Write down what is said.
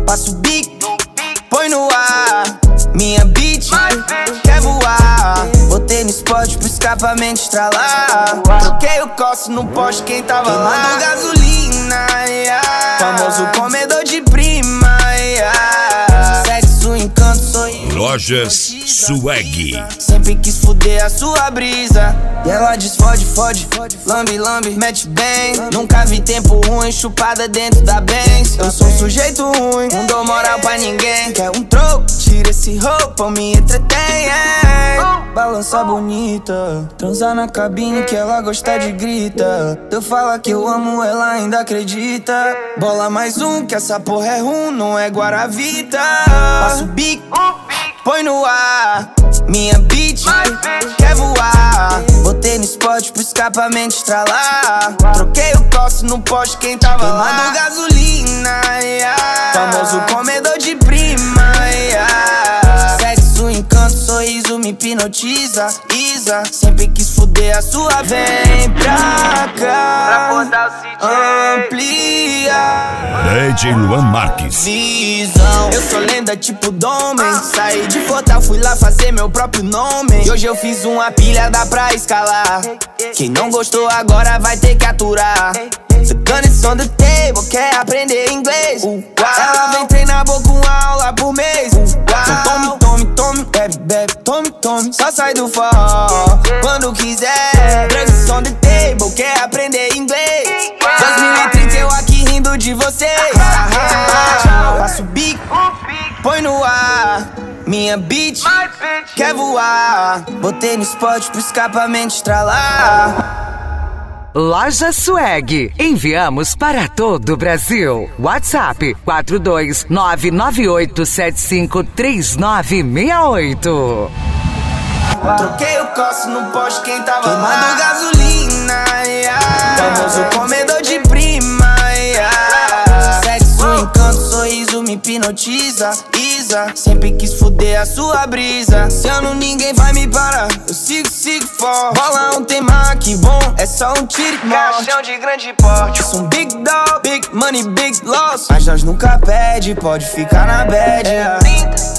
Passa o bico, põe no ar. Minha bitch quer voar. Botei no spot pro escapamento estralar. Troquei o coço no poste, quem tava lá? Queimando gasolina, famoso comedor de prima, sexo, encanto, sorriso. Lojas Swag. Sempre quis fuder a sua brisa. E ela diz fode, fode, lambe, lambe, mete bem. Nunca vi tempo ruim, chupada dentro da Benz. Eu sou um sujeito ruim, não dou moral pra ninguém. Quer um troco? Tira esse roupa, me entretém. Balança bonita, transar na cabine que ela gosta de grita. Eu falo que eu amo, ela ainda acredita. Bola mais um, que essa porra é rum, não é Guaravita. Passa o bico, põe no ar. Minha bitch quer voar. Botei no spot pro escapamento estralar. Troquei o coço no poste, quem tava lá? Queimando gasolina, famoso comedor de prima, sexo, encanto, sorriso me hipnotiza. Isa, sempre quis fuder a sua. Vem pra cá, amplia DJ Luan Marques. visão. Eu sou lenda tipo Domen. Saí de Fortal, fui lá fazer meu próprio nome. E hoje eu fiz uma pilha, dá pra escalar. Quem não gostou agora vai ter que aturar. The gun is on the table, quer aprender inglês. Ela vem treinar boa com aula por mês. Então tome, tome, tome, bebe, bebe, tome, tome. Só sai do forró quando quiser. Drugs is on the table, quer aprender inglês. 2030 eu aqui rindo de vocês. Passa o bico, põe no ar. Minha bitch quer voar. Botei no spot pro escapamento estralar. Loja Swag. Enviamos para todo o Brasil. WhatsApp 42988753968. Troquei o coço no poste, quem tava queimando gasolina, famoso comedor de prima, sexo, encanto, sorriso me hipnotiza. Isa, sempre quis fuder a sua brisa. Se ano ninguém vai me parar, eu sigo, sigo forte. Bola um tema que bom, é só um tiro e morte. Caixão de grande porte, eu sou um big dog, big money, big loss. Mas nós nunca perde, pode ficar na bad.